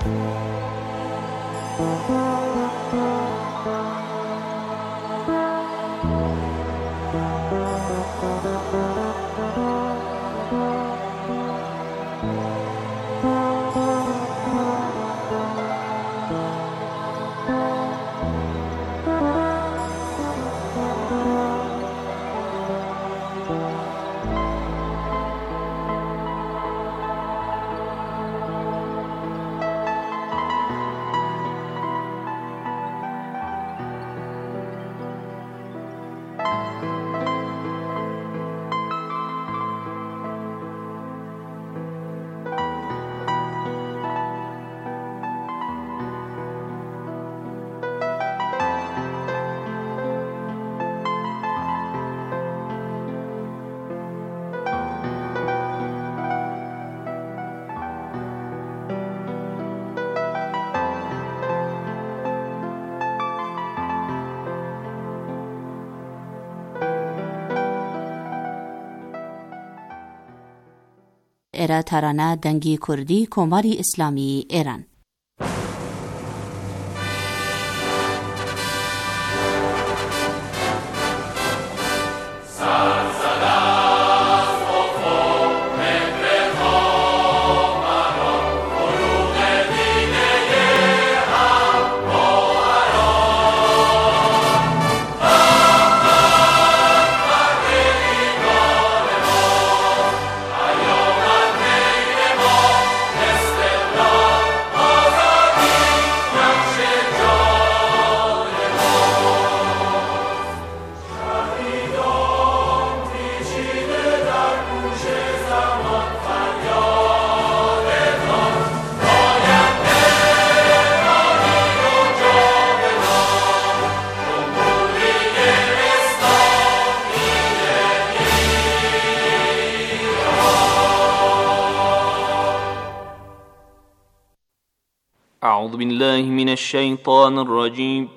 ئێرە تارانە دەنگی کوردی کۆماری ئیسلامی ئێران. أعوذ بالله من الشيطان الرجيم.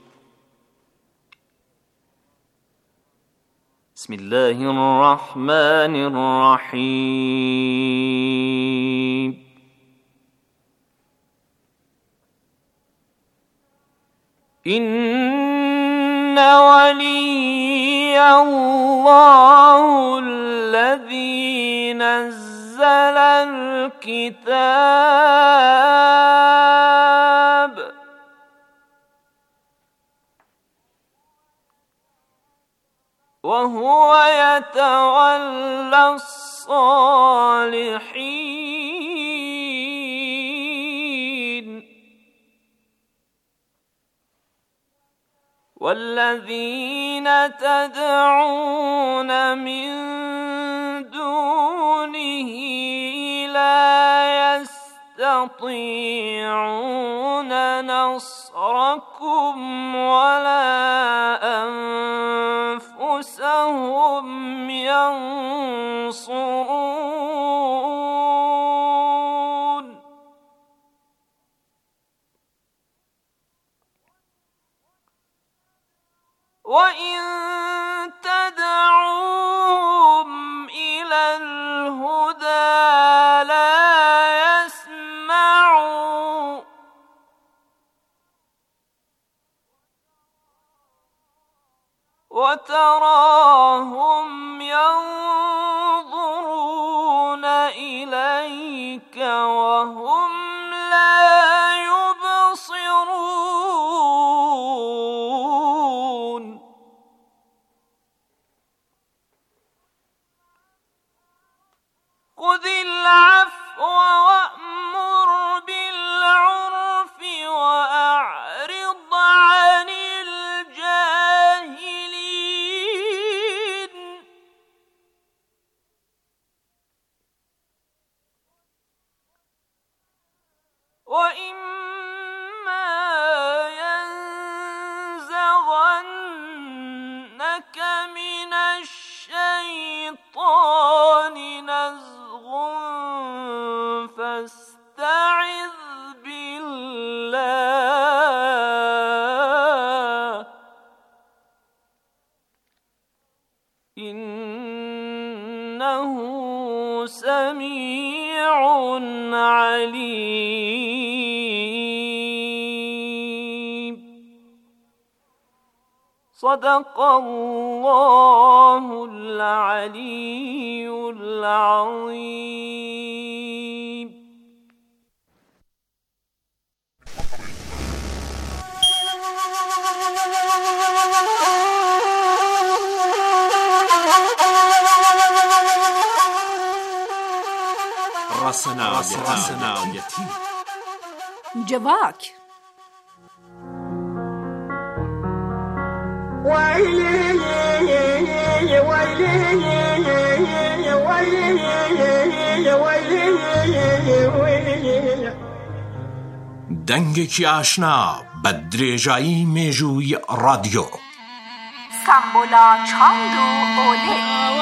بسم الله الرحمن الرحيم. إن ولي الله الذي نزل الكتاب وهو يتولى الصالحين والذين تدعون من دونه لا يستطيعون نصركم ولا أنفسهم ينصرون. وإن تدعوهم إلى الهدى لا يسمعوا وتراهم ينظرون إليك وهم لا يبصرون. خذ العفو وأمر بالعرف وأعرض عن الجاهلين. وإما ينزغنك من الشيطان نزغ فاستعذ بالله إنه سميع عليم. صدق الله العلی العظیم. رسنایتی جواک دەنگێکی ئاشنا بە درێژایی مێژووی رادیۆ. سامبولا چاند و ئۆلێ.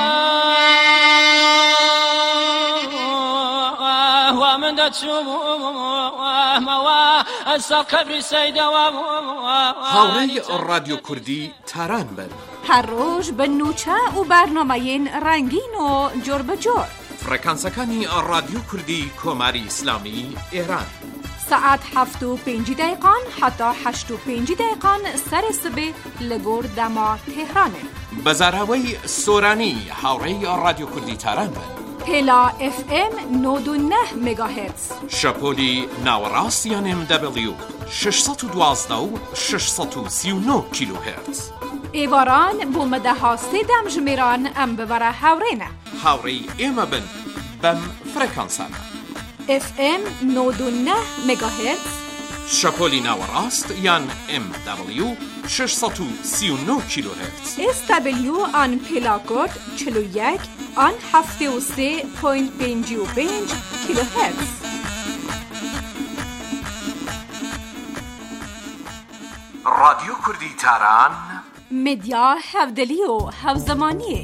هاوڕێی رادیۆ کوردی تاران بن. هەر ڕۆژ بە نوچە و بەرنامەیەن ڕەنگین و جۆر بەجۆر. فڕێکانسەکانی رادیۆ کوردی کۆماری ئیسلامی ئێران. ساعت 7:05 حتا 8:05 سەر سبێ لەگۆر دەما تێهرانێ. بەزاراوەی سۆرانی هاوڕێی رادیۆ کوردی تاران بن. پێلا FM 99 مگاهرتز. شەپۆلی ناوەڕاست یان MW 612 و 639 کیلوهرتز. ئێواران بۆ مەدەها سێدەم ژمێران ئەم ببەرە هاوڕێنە. هاوڕێی ئێمە بن بەم فڕێکانسانە. FM 99 مگاهرتز. شەپۆلی ناوەڕاست یان MW 639 کیلوهرتز. SW آن پێلاکۆد 41 آن 73.55 کیلوهرتز. رادیۆ کوردی تاران مدیا هەودەلی و هەوزەمانیە.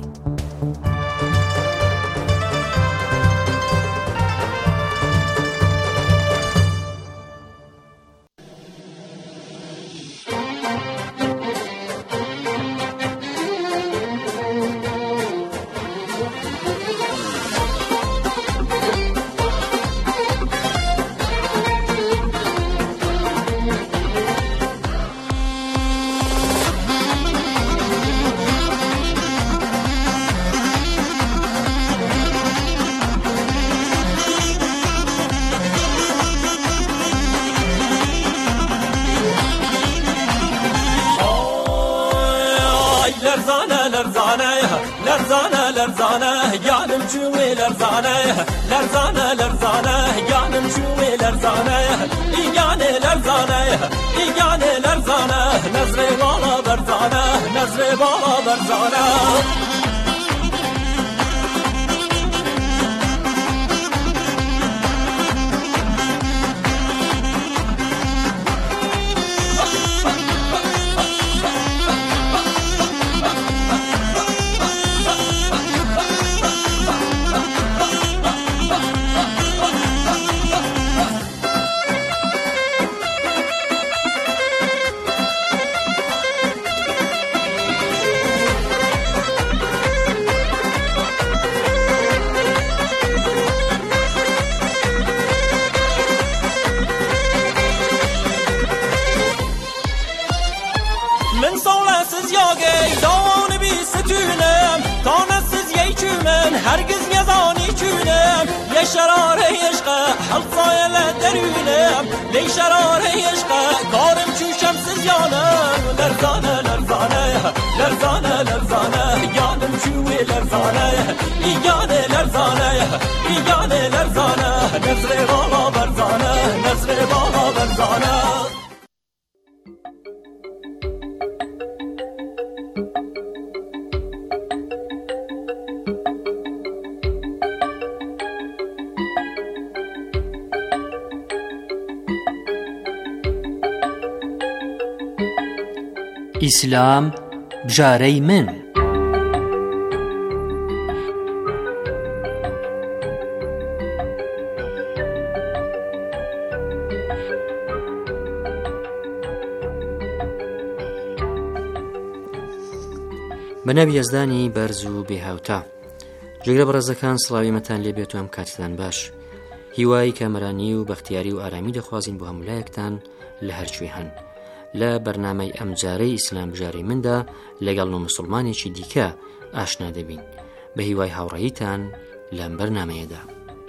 لرزانه yanım çuve لرزانه yanım çuve لرزانه igane لرزانه nazre bala berzane هرگز یزانی چونم یه شرار عشق حلقای لدرونم لی شرار عشق کارم چوشم سزیانم لرزانه یانم چوی لرزانه ایگانه لرزانه نظر بالا برزانه ئیسلام بژارەی من. بەناوی یەزدانی بەرز و بێهاوتا. جگرە بەڕێزەکان سڵاویمەتان لێبێت و ئەم کاتتان باش. هیوای کامەرانی و بەختیاری و ئارامی دەخوازین بۆ هەمولایەکتان لە هەرچوێ هەن. لە بەرنامەی ئەمجارەی ئیسلام بژاری مندا لەگەڵ مسلمانێکی دیکە ئاشنا دەبین. بە هیوای هاوڕێیتان لەم بەرنامەیەدا.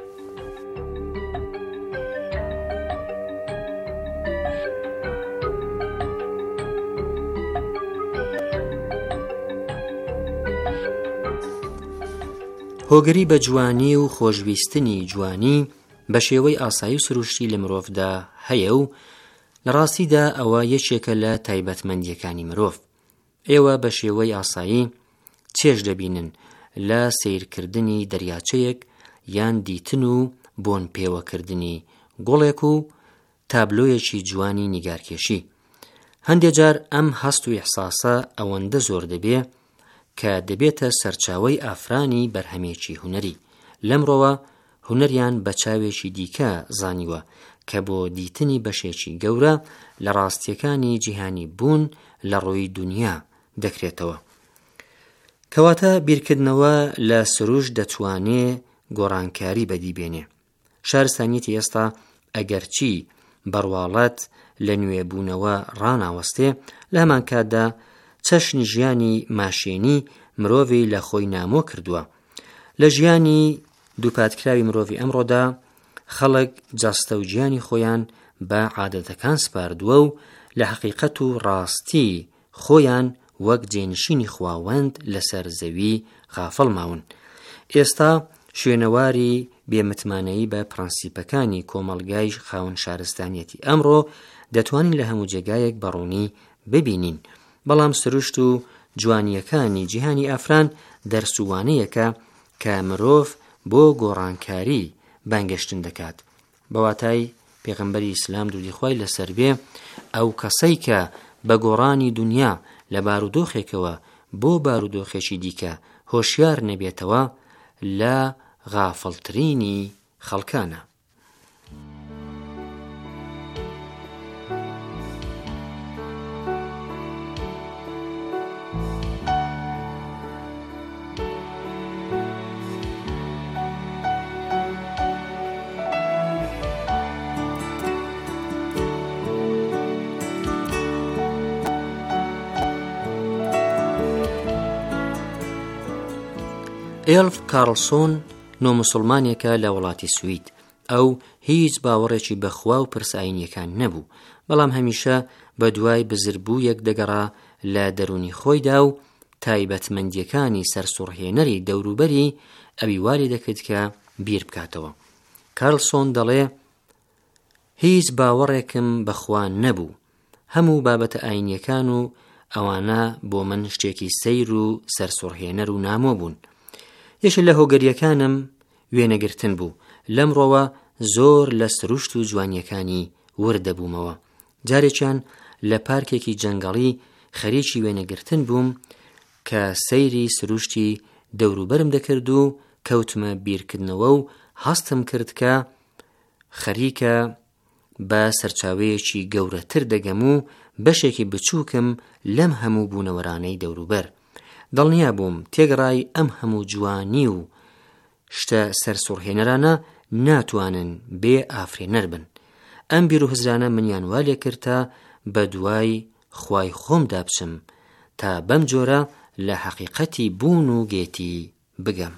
هۆگری بە جوانی و خۆشویستنی جوانی بە شێوەی ئاسایی و سروشتی لە مرۆڤدا هەیە و لە ڕاستیدا ئەوە یەکێکە لە تایبەتمەندیەکانی مرۆڤ. ئێوە بە شێوەی ئاسایی چێژ دەبینن لە سیرکردنی دەریاچەیەک یان دیتن و بۆن پێوەکردنی گوڵێک و تابلۆیەکی جوانی نیگارکێشی. هەندێک جار ئەم هەست و ئیحساسە ئەوەندە زۆر دەبێ کە دەبێتە سەرچاوەی ئافرانی بەرهەمێکی هونەری. لەمڕۆوە هونەریان بە چاوێکی دیکە زانیوە کە بۆ دیتنی بەشێکی گەورە لە ڕاستیەکانی جیهانی بوون لە ڕۆی دنیا دەکرێتەوە. کەواتە بیرکردنەوە لە سروش دەتوانێ گۆڕانکاری بەدیبێنێ. شارستانیەتی ئێستا ئەگەرچی بەڕواڵەت لە نوێبوونەوە ڕاناوەستێ، لە هەمان کاتدا چەشنی ژیانی ماشێنی مرۆڤی لە خۆی نامۆ کردووە. لە ژیانی دووپاتکراوی مرۆڤی ئەمڕۆدا خەڵک جەستە و گیانی خۆیان بە عادەتەکان سپاردووە و لە حەقیقەت و ڕاستی خۆیان وەک جێنشینی خواوەند لەسەر زەوی غافڵ ماون. ئێستا شوێنەواری بێمتمانەیی بە پرەنسیپەکانی کۆمەڵگای خاوەن شارستانیەتی ئەمڕۆ دەتوانین لە هەموو جێگایەک بەڕوونی ببینین. بەڵام سروشت و جوانیەکانی جیهانی ئافران دەرسووانەیەکە کە مرۆڤ بۆ گۆڕانکاری بانگەشتن دەکات. بەواتای پێغەمبەری ئیسلام دوودیخوای لەسەر بێ ئەو کەسەی کە بە گۆڕانی دنیا لە بارودۆخێکەوە بۆ بارودۆخێکی دیکە هۆشیار نەبێتەوە لە غافڵترینی خەڵکانە. ئێلف کارلسۆن نۆموسڵمانێکە لە وڵاتی سوید. ئەو هیچ باوەڕێکی بەخوا و پرسایینیەکان نەبوو، بەڵام هەمیشە بە دوای بزربوویەک دەگەڕا لە دەرونی خۆیدا و تایبەتمەندیەکانی سەرسوڕهێنەری دەوروبەری ئەوی واری دەکرد کە بیر بکاتەوە. کارلسۆن دەڵێ هیچ باوەڕێکم بەخوا نەبوو، هەموو بابەتە ئاینیەکان و ئەوانە بۆ من شتێکی سەیر و سەرسوڕهێنەر و نامۆ بوون. یەکێک لە هۆگەریەکانم وێنەگرتن بوو. لەمڕۆوە زۆر لە سروشت و جوانیەکانی وردەبوومەوە. جارێکیان لە پارکێکی جەنگەڵی خەریکی وێنەگرتن بووم کە سەیری سروشتی دەوروبەرم دەکرد و کەوتمە بیرکردنەوە و هەستم کرد کە خەریکە بە سەرچاوەیەکی گەورەتر دەگەم و بەشێکی بچووکم لەم هەموو بوونەوەرانەی دەوروبەر. دڵنیا بووم تێگەڕای ئەم هەموو جوانی و شتە سەرسوڕهێنەرانە ناتوانن بێ ئافرێنەر بن. ئەم بیر و هزرانە منیان والێ کرد تا بە دوای خوای خۆمدا بچم تا بەم جۆرە لە حەقیقەتی بوون و گێتی بگەم.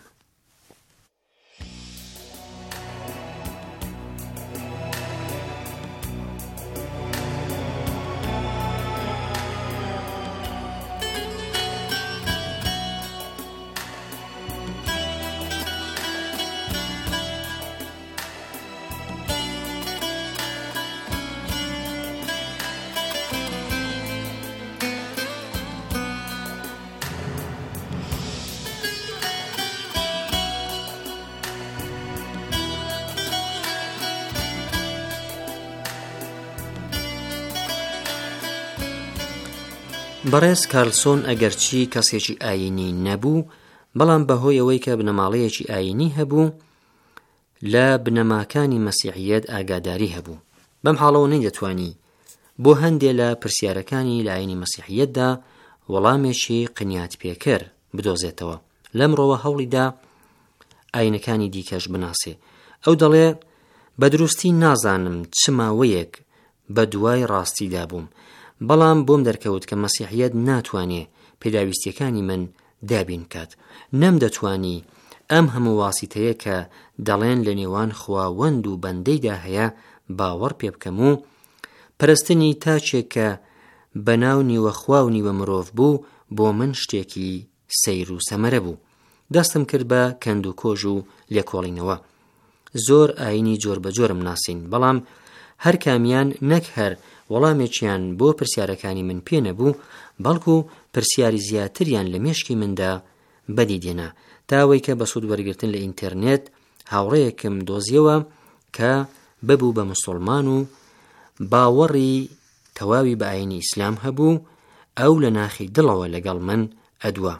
بەڕێز کارلسۆن ئەگەرچی کەسێکی ئاینی نەبوو، بەڵام بەهۆی ئەوەی کە بنەماڵەیەکی ئاینی هەبوو لە بنەماکانی مەسیحیەت ئاگاداری هەبوو. بەم حاڵەوە نەیدەتوانی بۆ هەندێک لە پرسیارەکانی لە ئاینی مەسیحیەتدا وەڵامێکی قنیات پێکەر بدۆزێتەوە. لەمڕۆوە هەوڵیدا ئاینەکانی دیکەش بناسێ. ئەو دەڵێ بە دروستی نازانم چ ماوەیەک بە دوای ڕاستیدا بووم، بەڵام بۆم دەرکەوت کە مەسیحیەت ناتوانێ پێداویستیەکانی من دابین کات. نەم دەتوانی ئەم هەموو واسیتەیە کە دەڵێن لە نێوان خواوەند و بەندەیدا هەیە باوەڕ پێ بکەم و پەرستنی تاچێک کە بەناو نیوە خوا و نیوە مرۆڤ بوو بۆ من شتێکی سەیر و سەمەرە بوو. دەستم کرد بە کەند و کۆژ و لێکۆڵینەوە. زۆر ئاینی جۆر بە جۆرم ناسین، بەڵام هەر کامیان نەک هەر وەڵامێکیان بۆ پرسیارەکانی من پێ نەبوو، بەڵکو پرسیاری زیاتریان لە مێشکی مندا بەدی دێنا، تاوەی کە بە سوود وەرگرتن لە ئینتەرنێت هاوڕێیەکم دۆزیەوە کە ببوو بە موسڵمان و باوەڕی تەواوی بە ئاینی ئیسلام هەبوو، ئەو لە ناخی دڵەوە لەگەڵ من ئەدووە.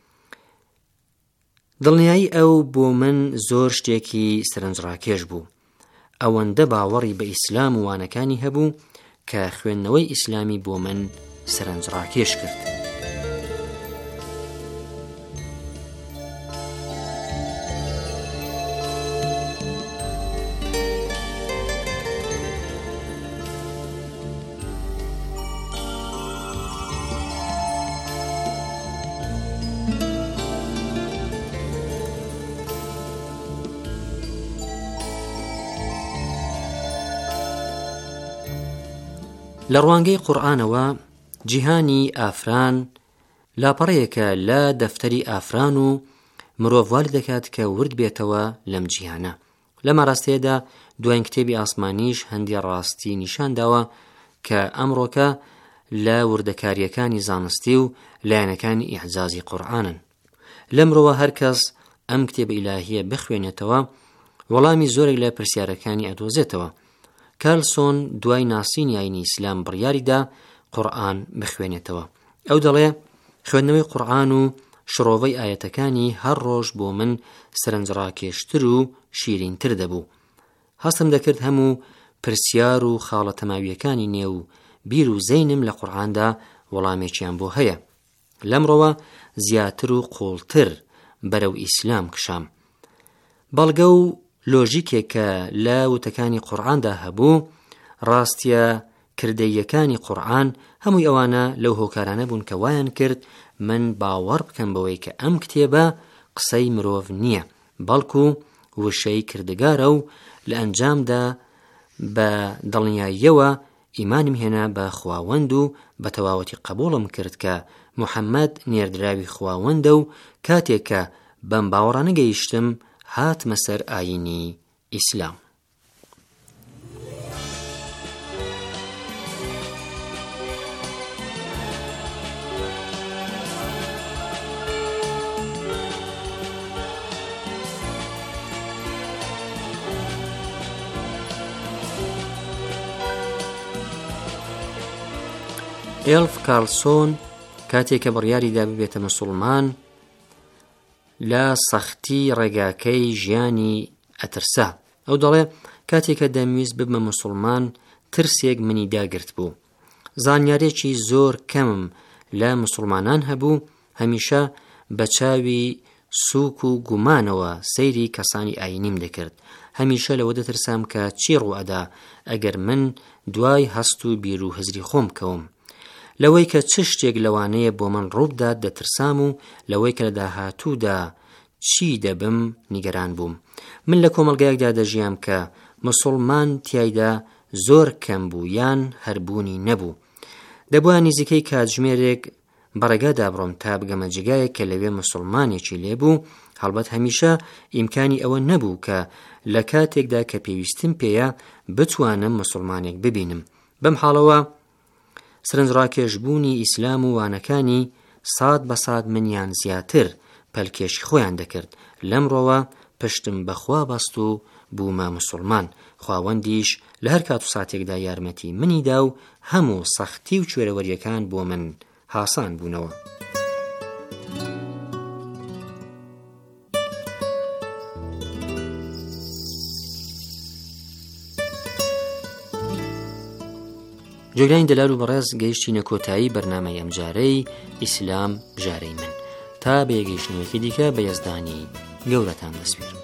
دڵنیایی ئەو بۆ من زۆر شتێکی سەرنجڕاکێش بوو. ئەوەندە باوەڕی بە ئیسلام و وانەکانی هەبوو کە خوێندنەوەی ئیسلامی بۆ من سەرنجڕاکێش کرد. لە ڕوانگەی قورئانەوە جیهانی ئافران لاپەڕەیەکە لە دەفتەری ئافران و مرۆڤ وا دەکات کە ورد بێتەوە لەم جیهانە. لەم ڕاستەیەدا دوایین کتێبی ئاسمانیش هەندی ڕاستی نیشانداوە کە ئەمڕۆکە لە وردەکاریەکانی زانستی و لایەنەکانی ئیعجازی قورئانن. لەمڕۆوە هەر کەس ئەم کتێبە ئیلاهیە بخوێنێتەوە وەڵامی زۆرێک لە پرسیارەکانی ئەدۆزێتەوە. کارلسۆن دوای ناسینی ئاینی ئیسلام بڕیاریدا قورئان بخوێنێتەوە. ئەو دەڵێ خوێندنەوەی قورئان و شڕۆڤەی ئاەتەکانی هەر ڕۆژ بۆ من سەرنجڕاکێشتر و شیرینتر دەبوو. هەستم دەکرد هەموو پرسیار و خاڵە تەماویەکانی نێو بیر و زەینم لە قورئاندا وەڵامێکیان بۆ هەیە. لەمڕۆوە زیاتر و قوڵتر بەرەو ئیسلام کشام. بەڵگە و لۆژیکێک کە لە وتەکانی قورئاندا هەبوو، ڕاستیە کردەیەکانی قورئان هەمووی ئەوانە لەو هۆکارانە بوون کە وایان کرد من باوەڕ بکەم بەوەی کە ئەم کتێبە قسەی مرۆڤ نییە، بەڵکو وشەی کردگارە و لە ئەنجامدا بە دڵنیاییەوە ئیمانم هێنا بە خواوەند و بە تەواوەتی قبوڵم کرد کە موحەممەد نێردراوی خواوەندە و کاتێک کە بەم باوەڕانە گەیشتم هاتمە سەر ئاینی ئیسلام. ئێلف کارلسۆن کاتێک کە بڕیاریدا ببێتە موسڵمان لە سەختی ڕێگاکەی ژیانی ئەترسا. ئەو دەڵێ کاتێکە دەمویست ببمە موسڵمان ترسێک منی داگرت بوو. زانیارێکی زۆر کەمم لە موسڵمانان هەبوو، هەمیشە بە چاوی سووک و گومانەوە سەیری کەسانی ئاینیم دەکرد. هەمیشە لەوە دەترسام کە چی ڕوئەدا ئەگەر من دوای هەست و بیر و هزری خۆم کەوم. لەوەی کە چ شتێک لەوانەیە بۆ من ڕووبدات دەترسام و لەوەی کە لە داهاتوودا چی دەبم نیگەران بووم. من لە کۆمەلگایەکدا دەژیام کە موسڵمان تیایدا زۆر کەم بوو یان هەربوونی نەبوو. دەبووە نزیکەی کاتژمێرێک بەڕێگادا بڕۆم تا بگەمە جگایەک کە لەوێ موسڵمانێکی لێبوو. هەڵبەت هەمیشە ئیمکانی ئەوە نەبوو کە لە کاتێکدا کە پێویستم پێیە بتوانم موسڵمانێک ببینم. بەم حاڵەوە سەرنجڕاکێشبوونی ئیسلام و وانەکانی ساد بە ساد منیان زیاتر پەلکێشی خۆیان دەکرد. لەمڕۆوە پشتم بەخوا بەست و بوومە موسڵمان. خواوەندیش لە هەر کات و ساتێکدا یارمەتی منیدا و هەموو سەختی و کوێرەوەریەکان بۆ من هاسان بوونەوە. جۆگرانی دەلال و بەڕێز گەیشتینە کۆتایی بەرنامەی ئەمجارەی ئیسلام بژارەی من. تا بە یەگەیشتنەوەکی دیکە بە یەزدانی گەورەتان دەسپێرم.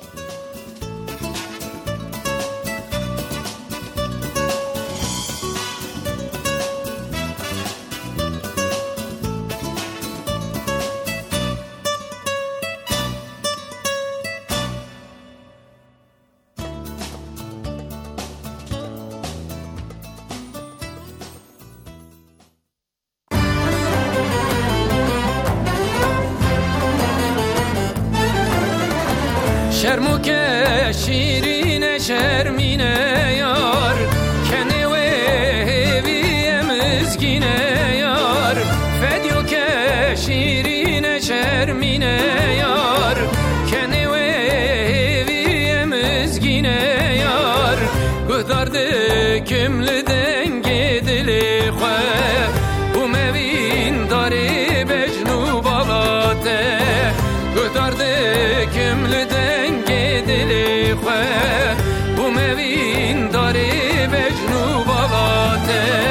شرمو که شیرین شرمینه یار کنه و هیوی مزگینه یار فدیو که شیرین شرمینه یار کنه و هیوی مزگینه یار گذارده کمل دنگ دلی خواه و موین داری بجنو بالاته گذارده کمل دنگ دلی خواه و موین داری بجنو بالاته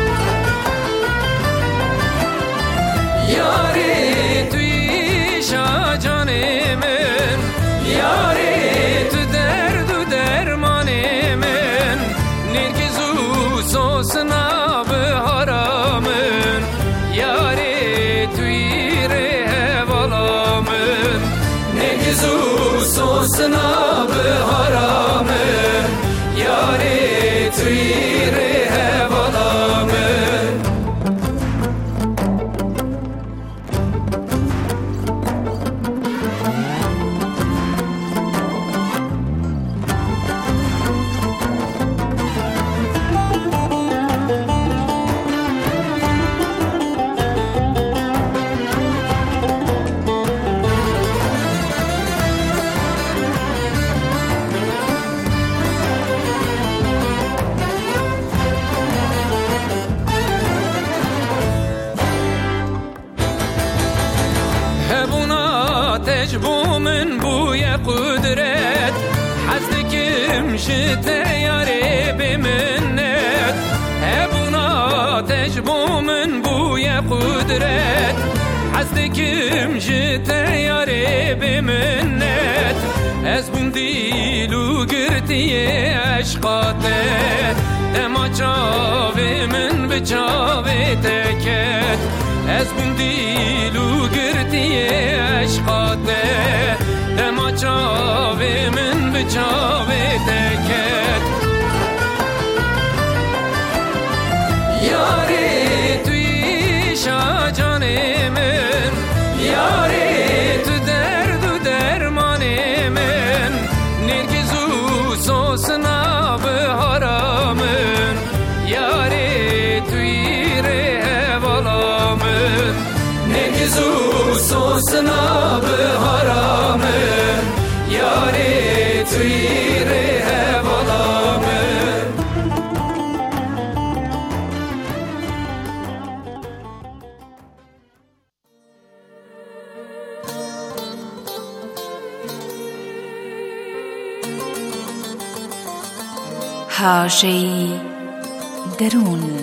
یاری توی شاجان من یاری تو درد و درمان من نرگزو سوسنا به حرامن یاری توی ره والا من نرگزو سوسنا به حرامن یاری توی ره والا من تجبو من بوی قدرت حزدکم شده یاری بمنت هبونا تجبو من بوی قدرت حزدکم شده یاری بمنت از بون دیلو گرتی عشقاته دما چاوی من به چاوی تکت از بون دیلو گرتی عشقاته دما چاوی من به چاوی تکت یاری توی شاجان من یاری تو درد و درمان من نرگزو سوسنا به حرامن یاری توی ره والا من نرگزو سوسنا به حرامن یاری توی ره والا من حاشیه‌ای درون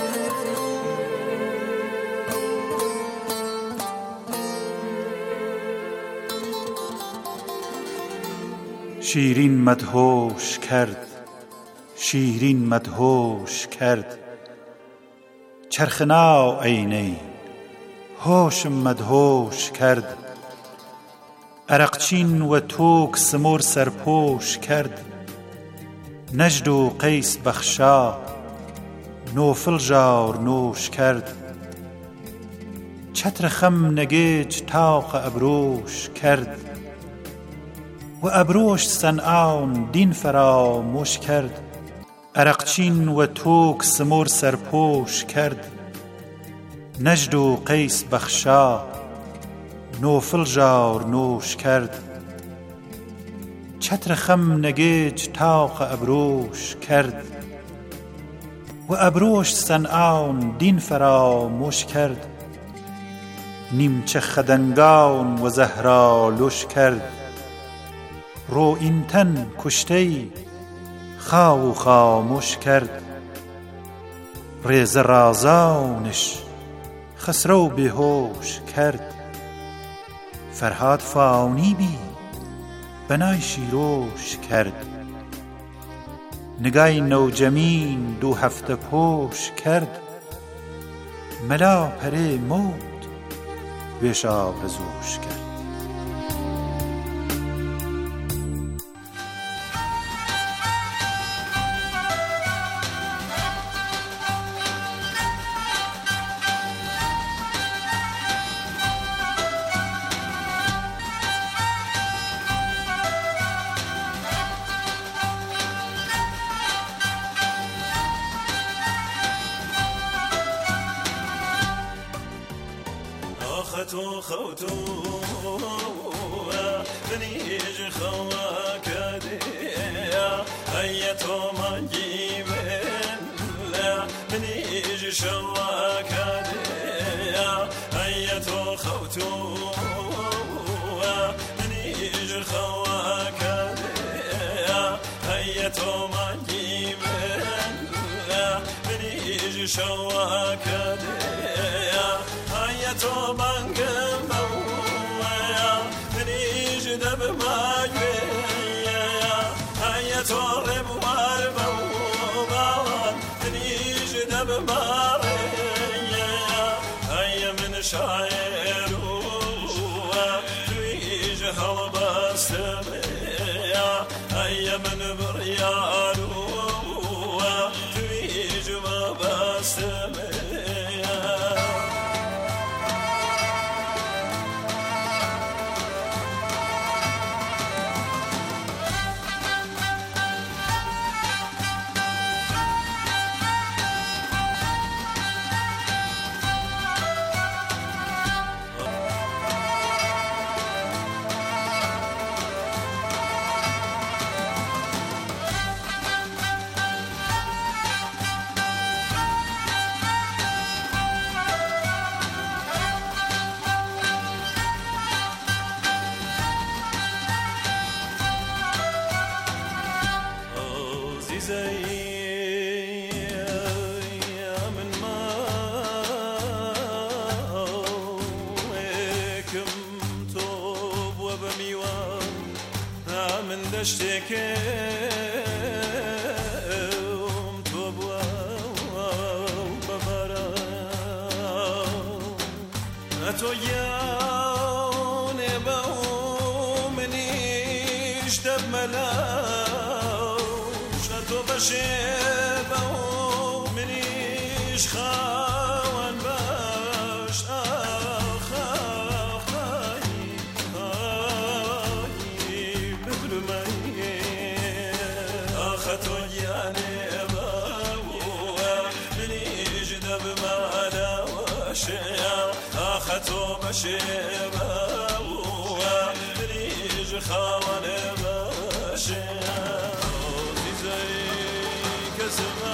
شیرین مدهوش کرد شیرین مدهوش کرد چرخ ناو عینی هوشم مدهوش کرد عرقچین و توک سمور سرپوش کرد نجد و قیس بخشا نوفل جار نوش کرد چتر خم نگیج تاق ابروش کرد و ابروش سنعان دین فراموش کرد عرقچین و توک سمور سرپوش کرد نجد و قیس بخشا نوفل جار نوش کرد چتر خم نگیج تاق ابروش کرد و ابروش سنعان دین فراموش کرد نیمچه خدنگان و زهرالوش کرد رو این تن کشتی خاو خاموش کرد ریز رازانش خسرو بیهوش کرد فرهاد فاونی بی بنای شیروش کرد نگای نوجمین 2 هفته پوش کرد ملا پره موت ویش آرزوش کرد تو خوتو بنيج خواك ديا هيا تو مانجي من لا بنيج شواك ديا هيا تو خوتو بنيج خواك ديا هيا تو مانجي من لا بنيج شواك ديا هيا تو مانجم دب ماجويا هيا تورب واربوان تنيج دب ماريا هيا من شاعر وتويج هوا بستميا هيا من بريال وتويج ما بستميا دشتكم توبوا ببرا أتو ياون بو منيش دب ملاو شتو بشبو منيش خوان باش أخذوا مشيبا وليج خوان مشيبا زي كسبا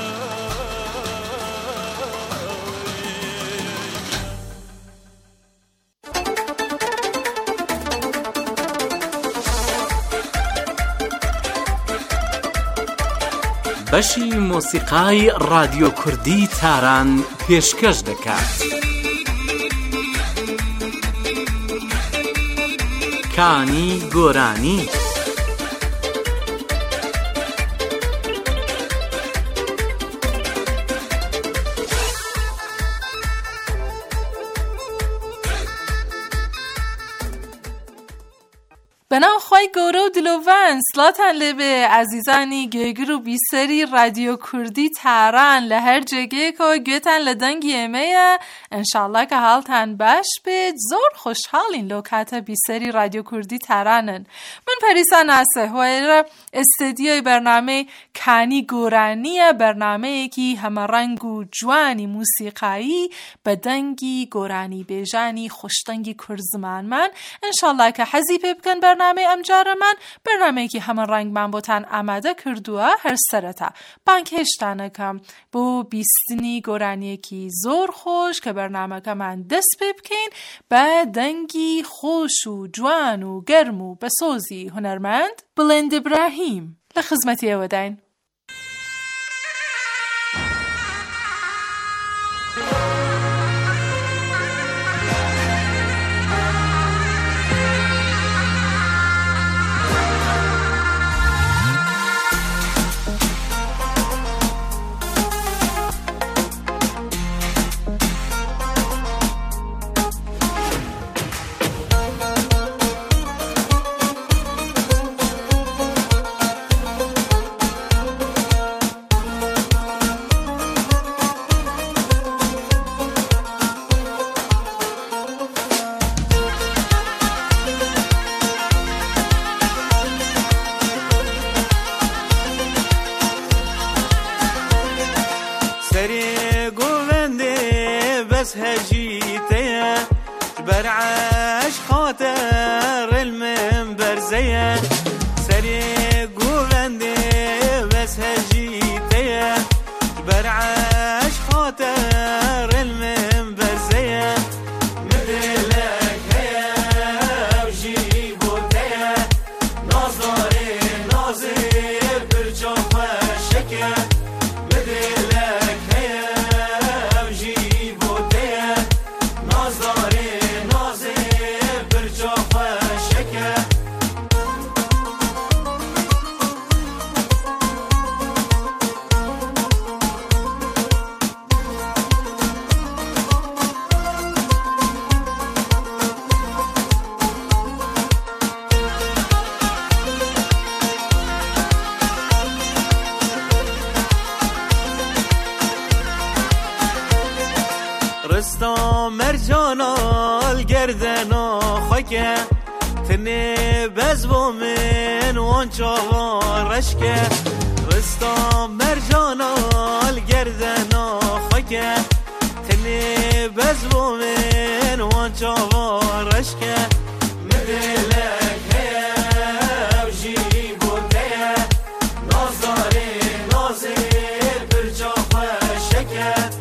بەشی مۆسیقای رادیۆ کوردی تاران پێشکەش دەکات. کانی گۆرانی بنام خواهی گوره و دلوون سلاتن لبه عزیزانی گیگر و بیسری رادیو کردی تاران لهر جگه که گوتن لدنگی ایمه انشالله که حالتن باش بید زور خوشحالین لوکات بیسری رادیو کردی تارانن. من پریسا ناسه و استدیوی برنامه کانی گورانی برنامه کی همه رنگ و جوانی موسیقایی بدنگی گورانی بیجانی خوشتنگی کرزمان من انشالله که حزی بکن برنامه امجار من برنامه که همه رنگ من بوتن آماده کردوه هر سرتا بانکشتانه کم بو بیستنی گورانی کی زور خوش که برنامه که من دست بکن با دنگی خوش و جوان و گرم و بسوزی هنرمند بلند ابراهیم لخدمتی اودین. برعش خاطر المنبر زيه سري قوغندي بس هجيتيه برعش خاطر المنبر زيه مثلك هيا وجيبو تيه نظري ناظر برجوف الشكل مثلك هيا وجيبو تيه نظري ناظر برجوف الشكل رستم مرجانا الگردنا خاکه تنه بزبو من وانچا رشکه رستم مرجانا الگردنا خاکه تنه بزبو من وانچا رشکه مدلک هیا وجیبو تیا نازاری نازیر برجاف شکه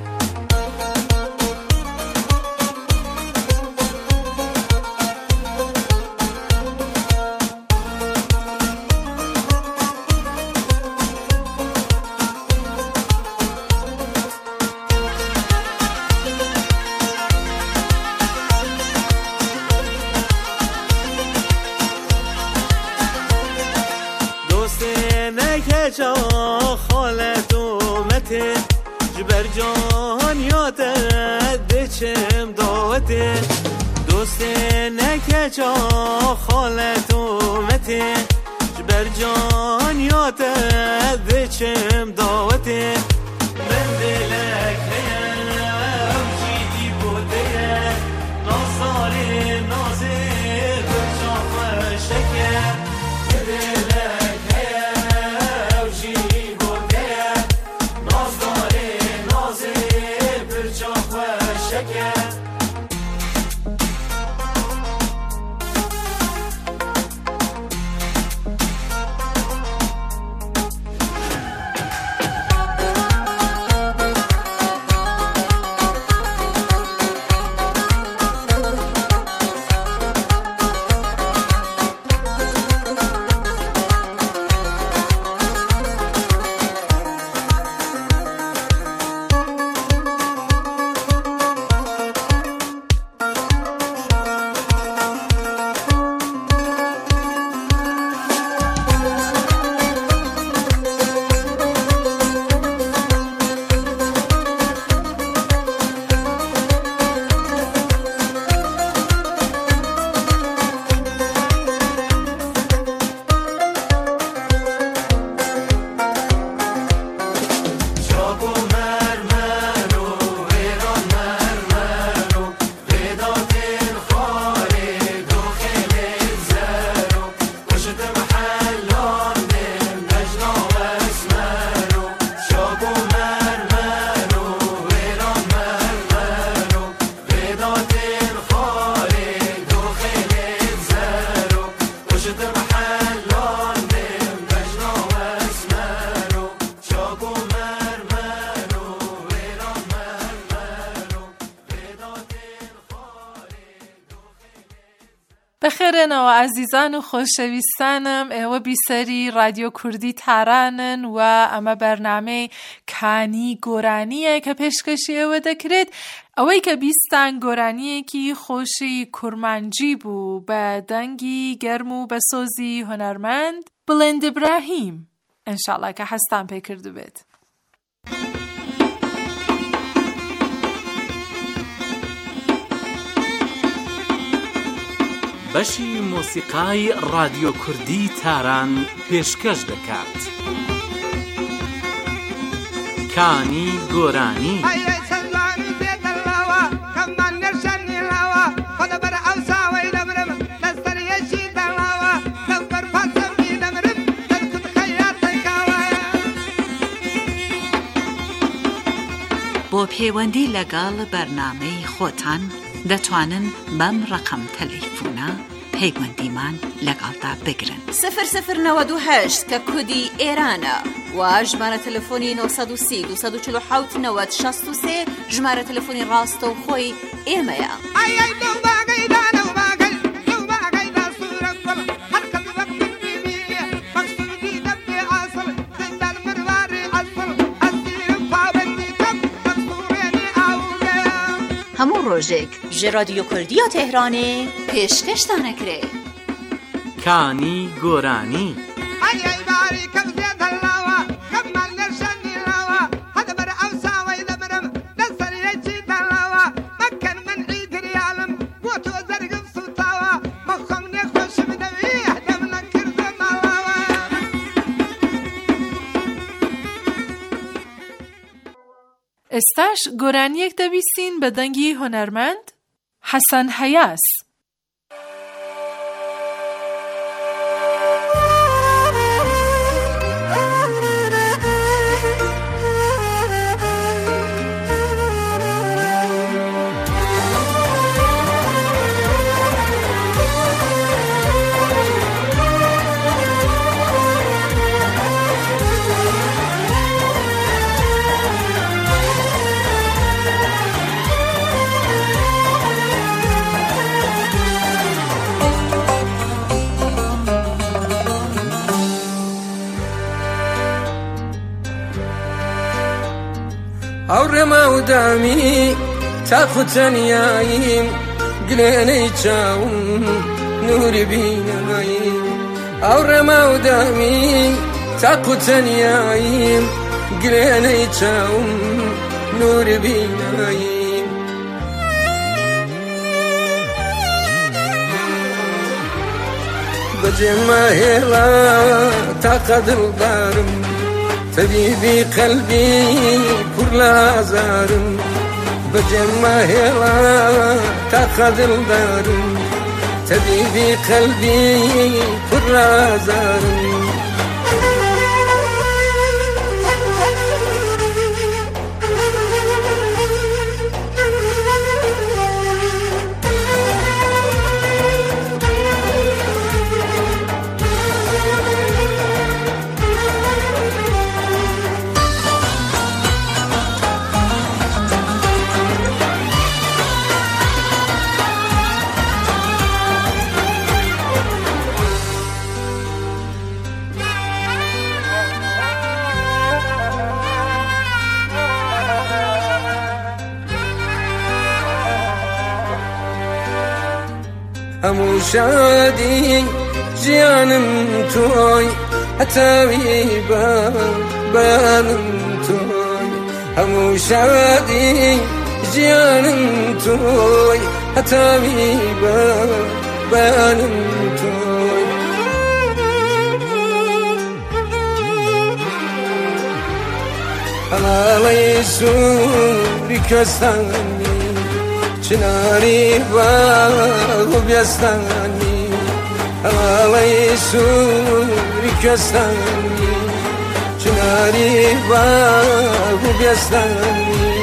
جا خالت اومته جبر جان یادت دچم داوته دوست نکه جا خالت اومته جبر جان یادت دچم داوته من دلک هیم جیدی بوده نازاری نازی برجام شکر دلک بخیرنەوە عزیزان و خۆشەویستانم ئێوە بیسەری رادیۆ کوردی تارانن و ئەمە بەرنامەی کانی گۆرانیە کە پێشکەشی ئێوە دەکرێت ئەوەی کە بیستان گۆرانیەکی خۆشی کورمانجی بوو بە دەنگی گەرم و بە سۆزی هونەرمەند بڵند ئیبراهیم ئینشاڵڵا کە هەستان پێ کردو بێت. بەشی مۆسیقای رادیۆ کوردی تاران پێشکەش دەکات. کانی گۆرانی بۆ پەیوەندی لەگەڵ بەرنامەی خۆتان دەتوانن بەم ڕقم تەلەیفۆنە پەیوەندیمان لەگەڵدا بگرن. 0098 کە کودی ئێرانە و ژمارە تەلەفۆنی 930 247 90 63 ژمارە تەلەفۆنی ڕاستەوخۆی ئێمەیە. هەموو ڕۆژێک ژێ رادیۆ کوردیە تێهرانێ پێشکەشتانەکرێ. کانی گۆرانی. ئێستاش گۆرانیەک دەبیستین بە دەنگی هۆنەرمەند حەسەن هەیاس. ئەوڕێمە و دامی تاقو تەنیاییم گلێنەی چاوم نوری بیناییم. ئەوڕێمە و دامی تاقو تەنیاییم گلێنەی چاوم نوری بیناییم. بەجێمە هێڵا تاقە دڵدارم طبيبي قلبي كل عزارم بجمع هلا تقدر دارم طبيبي قلبي كل عزارم. همو شادي جيانم توي هتاوي بانم توي. همو شادي جيانم توي هتاوي بانم توي. على سوري كستاني چناری باغ بیستانی علای سوری کستانی چناری باغ بیستانی.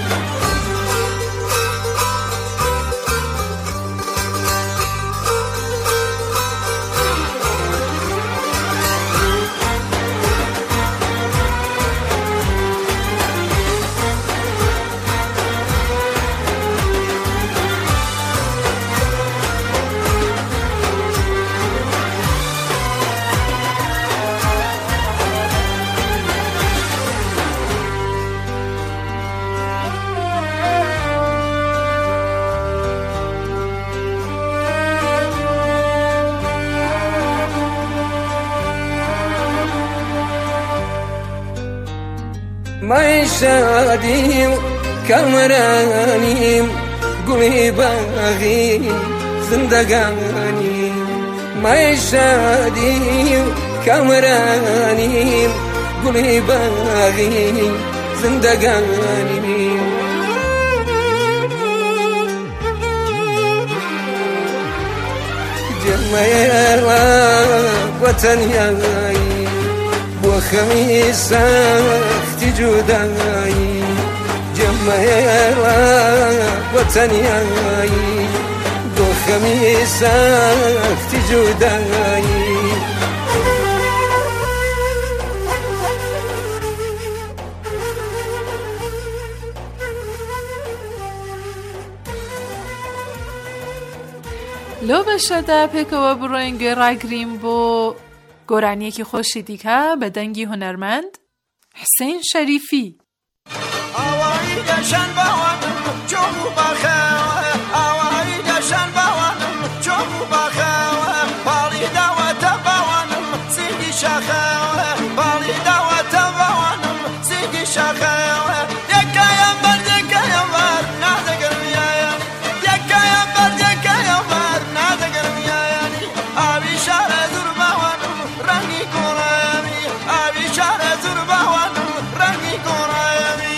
مای شادی و کامرانیم گلی باغی زندگانی. مای شادی و کامرانیم گلی باغی زندگانی. جمعه وطن یایی بو خمیسه جدایی جمعه وتنياي دو خميسك تجوداي لۆ بەشەدا پێکەوە بڕۆین گوێڕاگرین بۆ گۆرانیەکی خۆشی دیکە بە دەنگی هونەرمەند حسین شەریفی. ئاوایی دەشەن باوانم جۆم و باخەوە ئاوایی دەشەن باوانم جۆم و باخەوە باڵی داوەتە باوانم سینگی شاخەوە باڵی داوەتە باوانم سینگی شاخەوە دێکایە بەر دێکایە بەر نادەگەرم یایانی دێکایە بەر دێکایە بەر نادەگەرم یایانی ئاوی شارە زور باوانم ڕەنگی گۆڕایەمی ئاوی شارە زور باوانم ڕەنگی گۆڕایەمی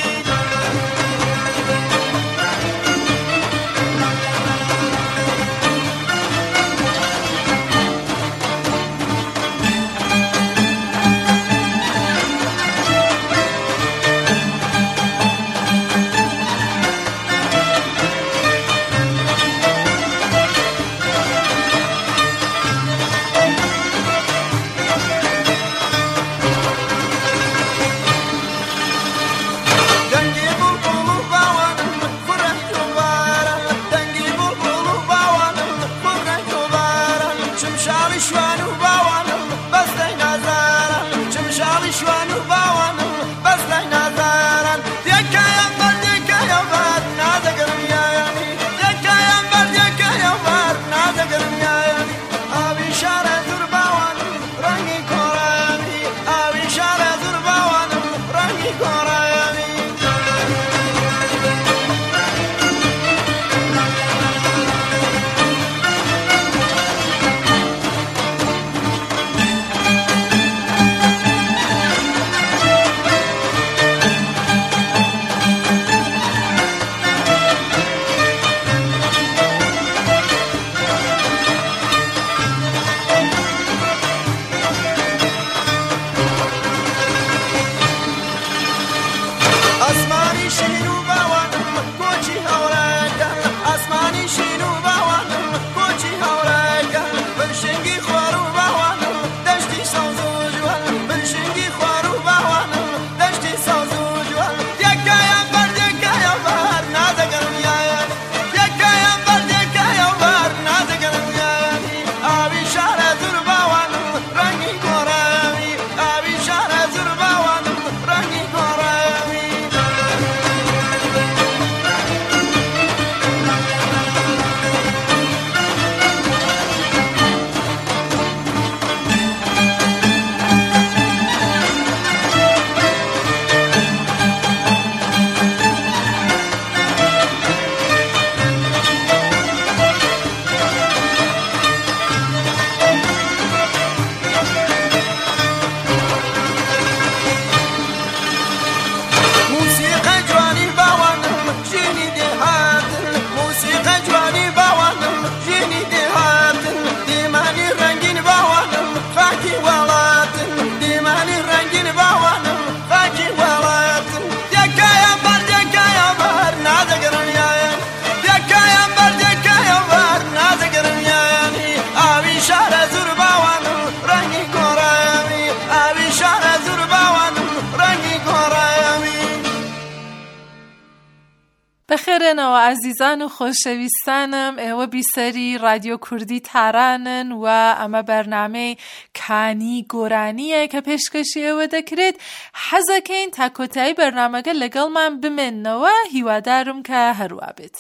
بەخێرێنەوە ئازیزان و خۆشەویستانم، ئێوە بیسەری رادیۆ کوردی تارانن و ئەمە بەرنامەی کانی گۆرانیە کە پێشکەشی ئێوە دەکرێت. حەزەکەین تا کۆتایی بەرنامەکە لەگەڵمان بمێننەوە، هیوادارم کە هەروە بێت.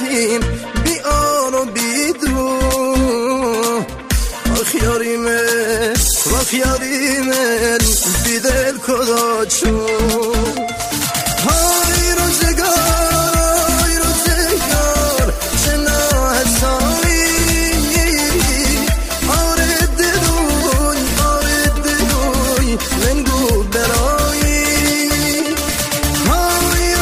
شبتیم بیان و بیدرو آخیاری و خیالی من بی دل کدا چون های روزگار چه ناحسایی آره دلوی من گو برایی های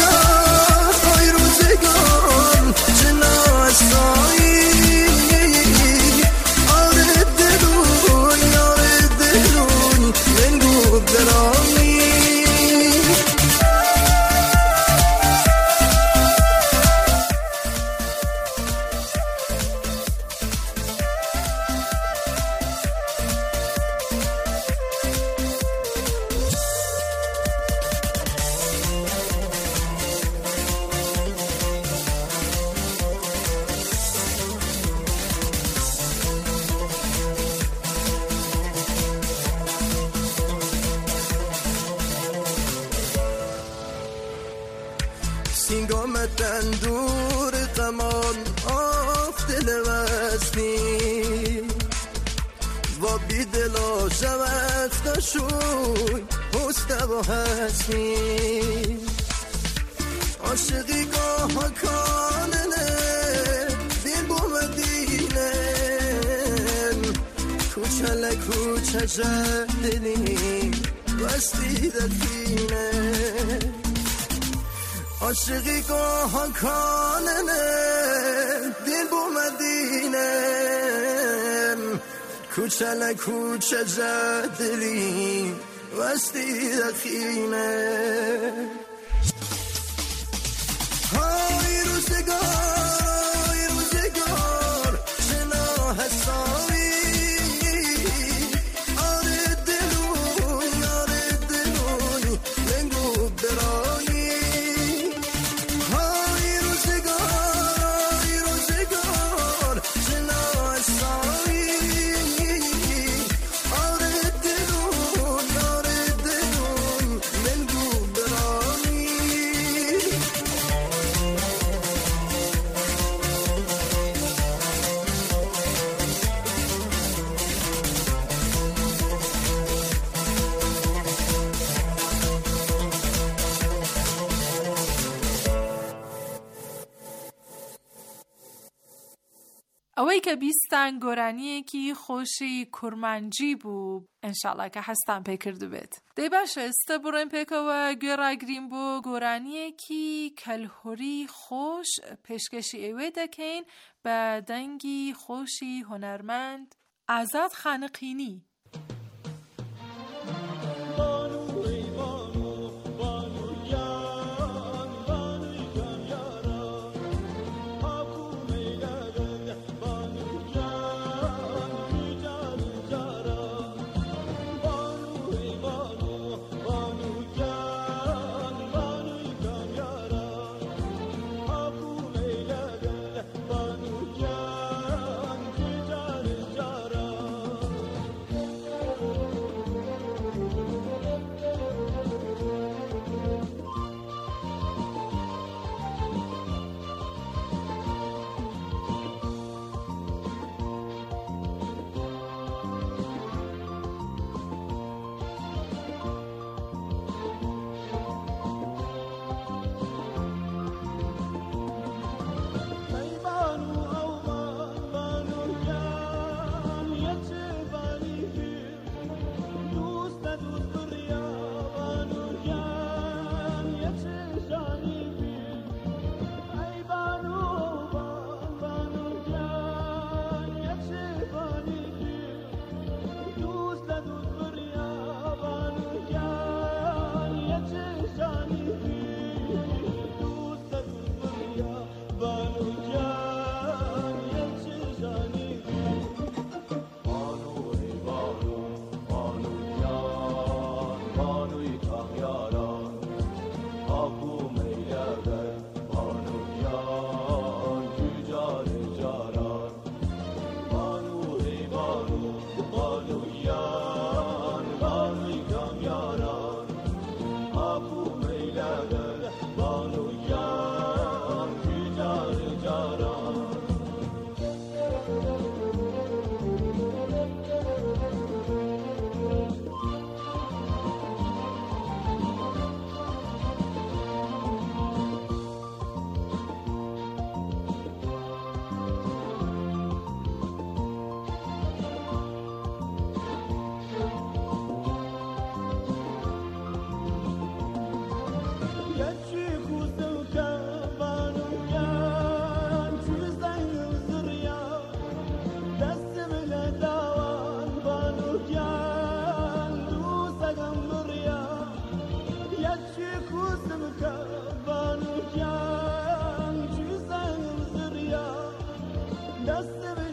روزگار چه ناحسایی آره دلوی من گو برایی سینگامتن دور قمان آخ دل وزنی و بی دلا شوخت نشوی حسته و حسنی عاشقی گاه کاننه دین بو مدینه کوچه کوچه جدلی وستی دفینه عاشقی گاه کاننه دین بو مدینه کوچه کوچه جدلی وستی دخینه های روزگار چه ناحسایی آره دلوی من گو برایی های روزگار چه ناحسایی آره دلوی من گو برایی ئەوەی کە بیستان گۆرانیەکی خۆشی کورمانجی بوو ئینشاڵڵا کە هەستان پێ کردو بێت دەی باشە ئێستا بڕۆین پێکەوە گوێڕاگرین بۆ گۆرانیەکی کەلهوری خۆش پێشکەشی ئێوێ دەکەین بە دەنگی خۆشی هونەرمەند ئازاد خانقینی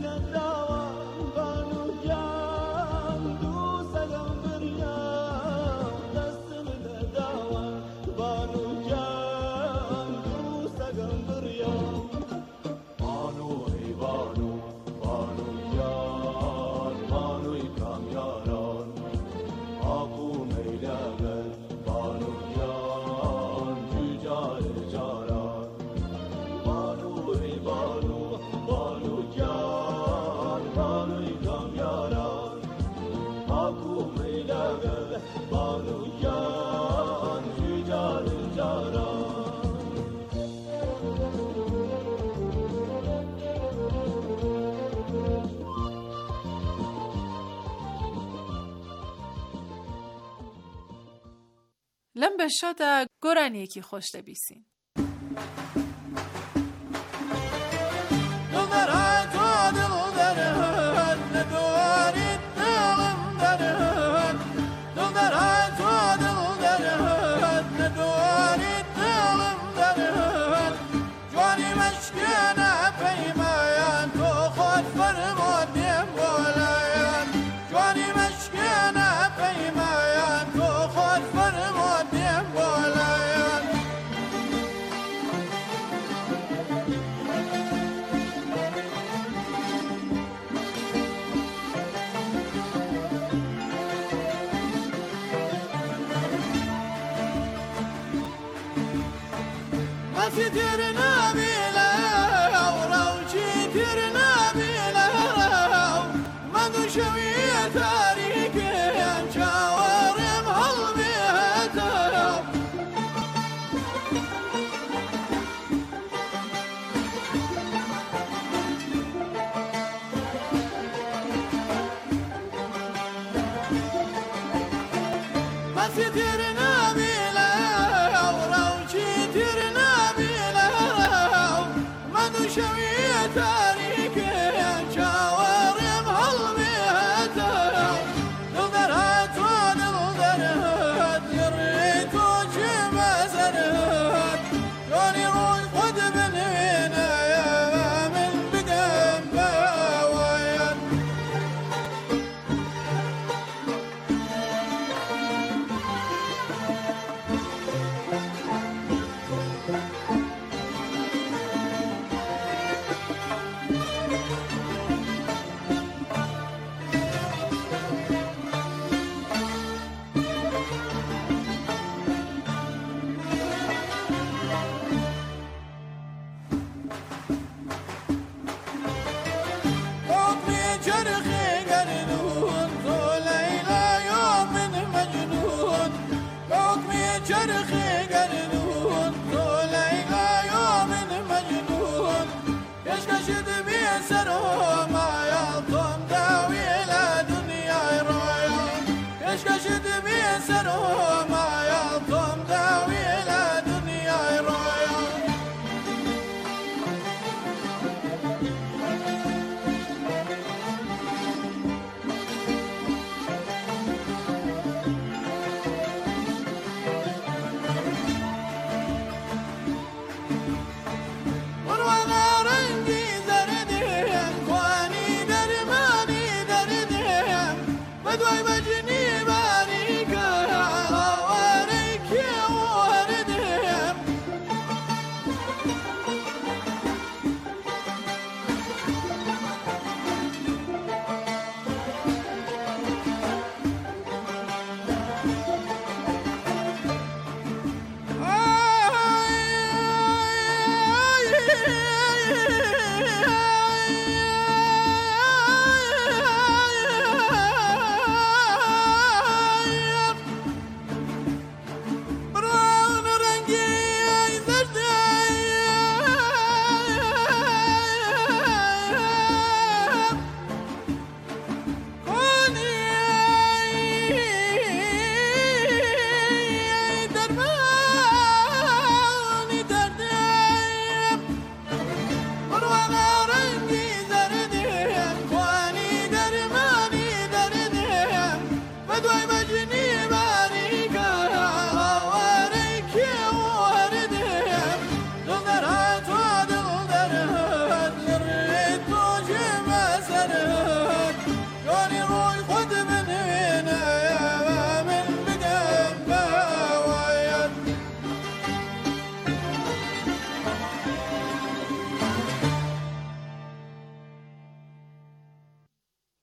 لەم بەشەدا گۆرانیەکی خۆش دەبیستین.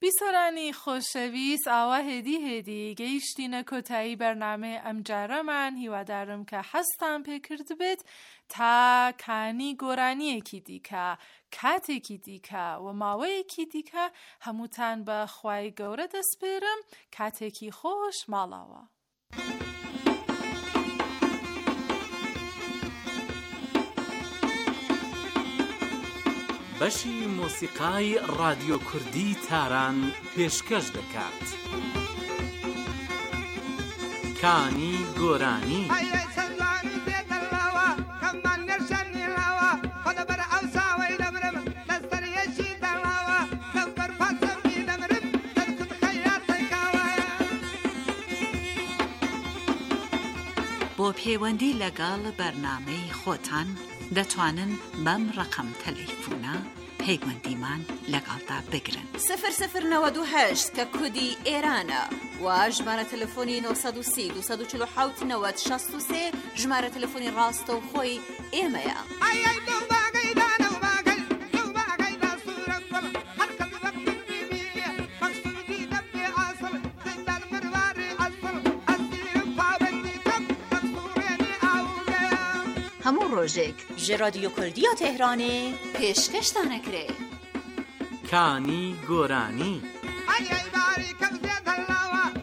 بیسۆرانی خۆشەویست ئاوا هێدی گەیشتینە کۆتایی بەرنامە ئەم جارەمان هیوادارم کە حەستان پێکرد بێت تا کانی گۆرانیەکی دیکە کاتێکی دیکە و ماوەیەکی دیکە هەمووتان بە خوای گەورە دەسپێرم کاتێکی خۆش ماڵاوە. بەشی مۆسیقای رادیۆ کوردی تاران پێشکەش دەکات. کانی گۆرانی. بۆ پەیوەندی لەگەڵ بەرنامەی خۆتان دەتوانن بەم ڕقم تەلەیفۆنە پەیوەندیمان لەگەڵدا بگرن. 0098 کە کودی ئێرانە و ژمارە تەلەفۆنی 930 247 90 63 ژمارە تەلەفۆنی ڕاستەوخۆی ئێمەیە. هەموو ڕۆژێک ji رادیۆ کوردیا تهرانê پێشکەشتان ئەکرێ. کانی گۆرانی. Ay ay bari kabze dallawa